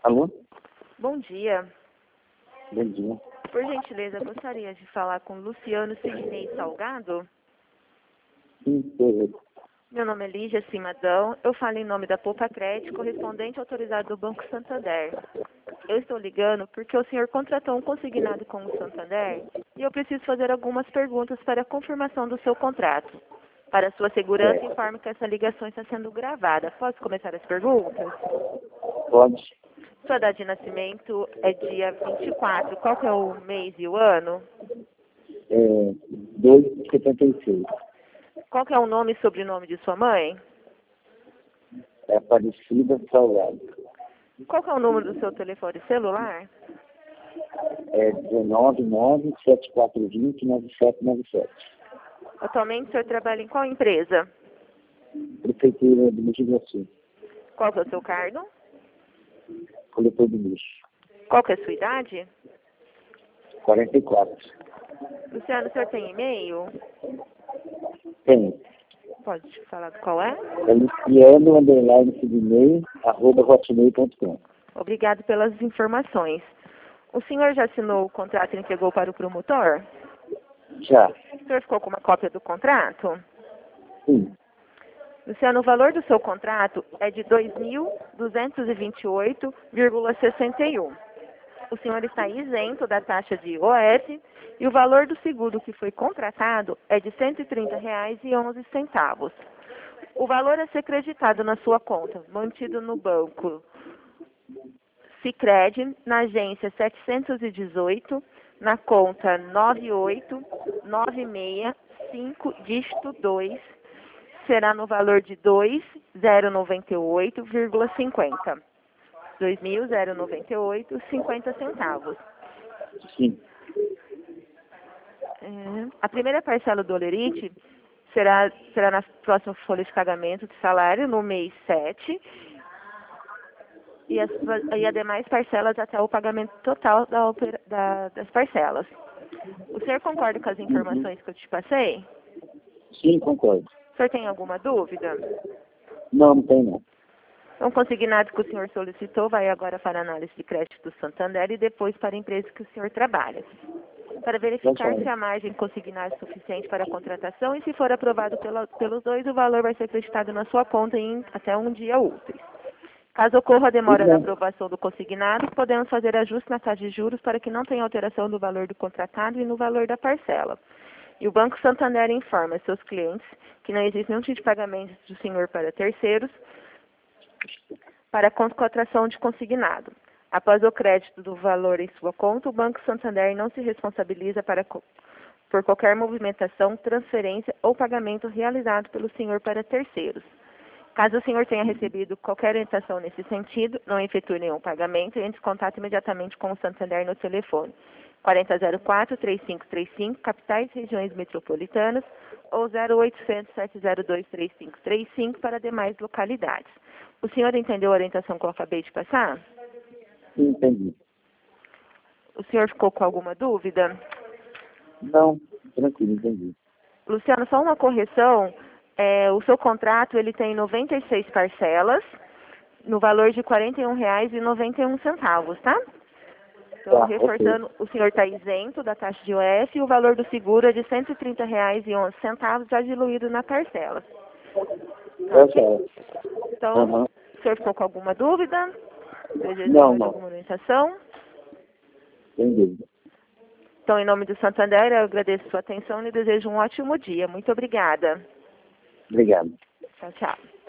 Alô? Bom dia. Bom dia. Por gentileza, gostaria de falar com Luciano Sidney Salgado. Sim, sou. Meu nome é Lígia Cimadão. Eu falo em nome da Poupa Crédito, correspondente autorizado do Banco Santander. Eu estou ligando porque o senhor contratou um consignado com o Santander e eu preciso fazer algumas perguntas para a confirmação do seu contrato. Para sua segurança, informo que essa ligação está sendo gravada. Posso começar as perguntas? Pode. Sua data de nascimento é dia 24. Qual que é o mês e o ano? 2,76. Qual que é o nome e sobrenome de sua mãe? É Aparecida Salgado. Qual que é o número do seu telefone celular? 199-7420-9797. Atualmente o senhor trabalha em qual empresa? Prefeitura de Mogi Guaçu. Qual que é o seu cargo? Coletor de lixo. Qual que é a sua idade? 44. Luciano, o senhor tem e-mail? Tem. Pode falar qual é? É luciano_sidney@hotmail.com. Obrigado pelas informações. O senhor já assinou o contrato e entregou para o promotor? Já. O senhor ficou com uma cópia do contrato? Sim. Luciano, o valor do seu contrato é de R$ 2.228,61. O senhor está isento da taxa de IOF e o valor do seguro que foi contratado é de R$ 130,11. O valor a ser creditado na sua conta, mantido no banco Sicredi, na agência 718, na conta 98965, dígito 2, será no valor de 2.098,50. 2.098,50 centavos. Sim. A primeira parcela do Olerite será na próxima folha de pagamento de salário, no mês 7, e as demais parcelas até o pagamento total das parcelas. O senhor concorda com as informações que eu te passei? Sim, concordo. O senhor tem alguma dúvida? Não tem não. Então, o consignado que o senhor solicitou vai agora para a análise de crédito do Santander e depois para a empresa que o senhor trabalha. Para verificar se a margem consignada é suficiente para a contratação e se for aprovado pelos dois, o valor vai ser acreditado na sua conta em até um dia útil. Caso ocorra a demora na aprovação do consignado, podemos fazer ajuste na taxa de juros para que não tenha alteração do valor do contratado e no valor da parcela. E o Banco Santander informa seus clientes que não existe nenhum tipo de pagamento do senhor para terceiros para a contratação de consignado. Após o crédito do valor em sua conta, o Banco Santander não se responsabiliza por qualquer movimentação, transferência ou pagamento realizado pelo senhor para terceiros. Caso o senhor tenha recebido qualquer orientação nesse sentido, não efetue nenhum pagamento e entre em contato imediatamente com o Santander no telefone 4004-3535, capitais e regiões metropolitanas, ou 0800-702-3535 para demais localidades. O senhor entendeu a orientação que eu acabei de passar? Sim, entendi. O senhor ficou com alguma dúvida? Não, tranquilo, entendi. Luciano, só uma correção. O seu contrato ele tem 96 parcelas, no valor de R$ 41,91, tá? Então, reforçando, o senhor está isento da taxa de IOF e o valor do seguro é de R$ 130,11, já diluído na parcela. Tá certo. Então, o senhor ficou com alguma dúvida? Deseja Não. alguma orientação? Sem dúvida. Então, em nome do Santander, eu agradeço a sua atenção e desejo um ótimo dia. Muito obrigada. Obrigado. Tchau, tchau.